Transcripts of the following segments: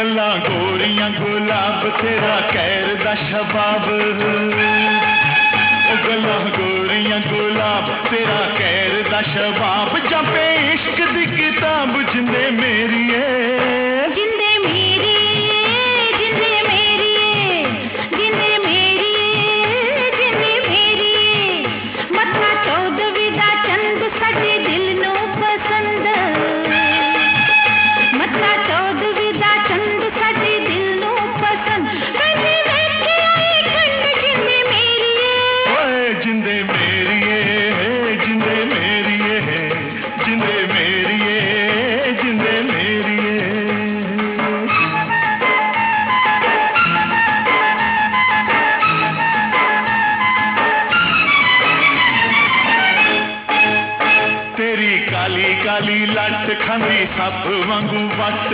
गल्ला गोरियां गुलाब तेरा कैर दा शबाब, ओ गल्ला गोरियां गुलाब तेरा कैर दा शबाब, जापे इश्क दी किताब जिंदे मेरिए जिंदे मेरी जिंदे मेरी जिंदे मेरी जिंदे मेरी मत्था चौदवी दा चंद साडे दिल नू पसंद, मत्था चौदवी दा चंद साडे दिल नू पसंद, कदी वेखे आई खंड जिंदे मेरी ओए जिंदे मेरिए जिंदे मेरिए जिंदे मेरिए जिंदे मेरिए। तेरी काली काली लट खांदी सप वांगू वट,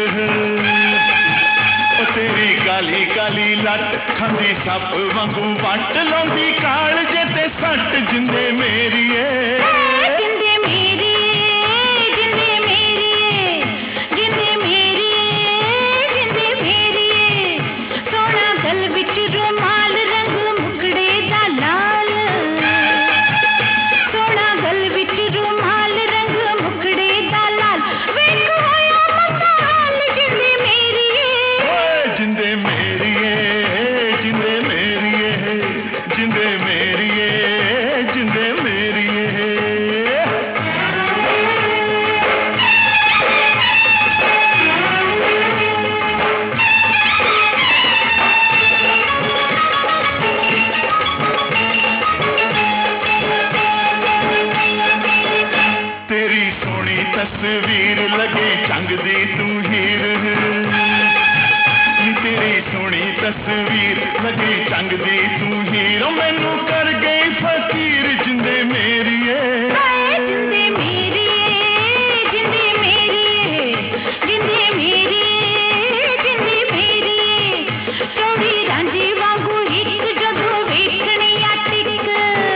ओ तेरी काली काली लट खांदी सप वांगू वट, लाउंदी काल जे ते सट जिंदे मेरिए जिंदे मेरी जिंदे मेरी जिंदे मेरी जिंदे मेरी सोना गल विच रुमाल रंग मुकड़े दा लाल, सोना गल विच रुमाल रंग मुकड़े दा लाल, वेख होया मता हाल जिंदे मेरी जिंदे मेरिए जिंदे मेरिए जिंदे मेरिए जिंदे मेरिए। तेरी सोनी तस्वीर लगे जंग दी तू हीर, तेरी सोनी तस्वीर लगी जंग दी तू हीर, मैनू कर गई फकीर जिंदे मेरिए जिंदे मेरी जिंदे मेरी जिंदे मेरी जिंदे मेरी चौड़ी रांझी वांगू एक जदों वेखनी आ टिक,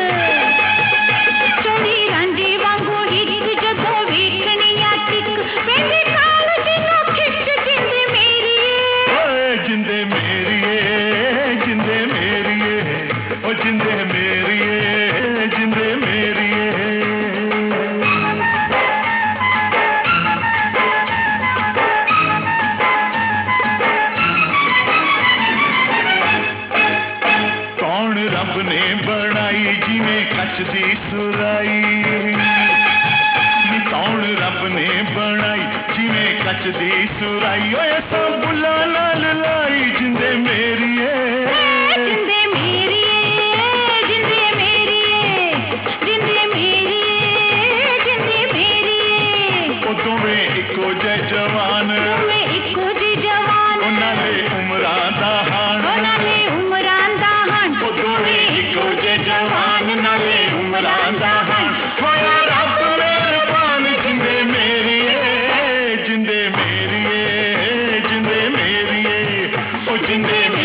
चौड़ी रांझी वांगू एक जदों वेखनी आ टिक, वेंदी काल जिनो खिच जिंदे मेरी जिंदे मेरिए जिंदे मेरिए ओ जिंदे मेरिए जिंदे मेरिए। कौन रब ने बनाई जिवें कच दी सुराई, कौन रब ने बनाई जिवें कच दी सुराई, ओए सां बुला नाल लाई जिंदे मेरिए जिंदे मेरी जिंदे मेरी जिंदे मेरी जिंदे मेरी ओ दोवें इको जे जवान, मैं इको जी जवान ओ नाले उमरां दा हाण, ओ नाले उमरां दा हाण, ओ दोवें इको जे जवान नाले उमरां दा हाण, होया रब मेहरबान जिंदे मेरिए जिंदे मेरिए जिंदे मेरिए ओ जिंदे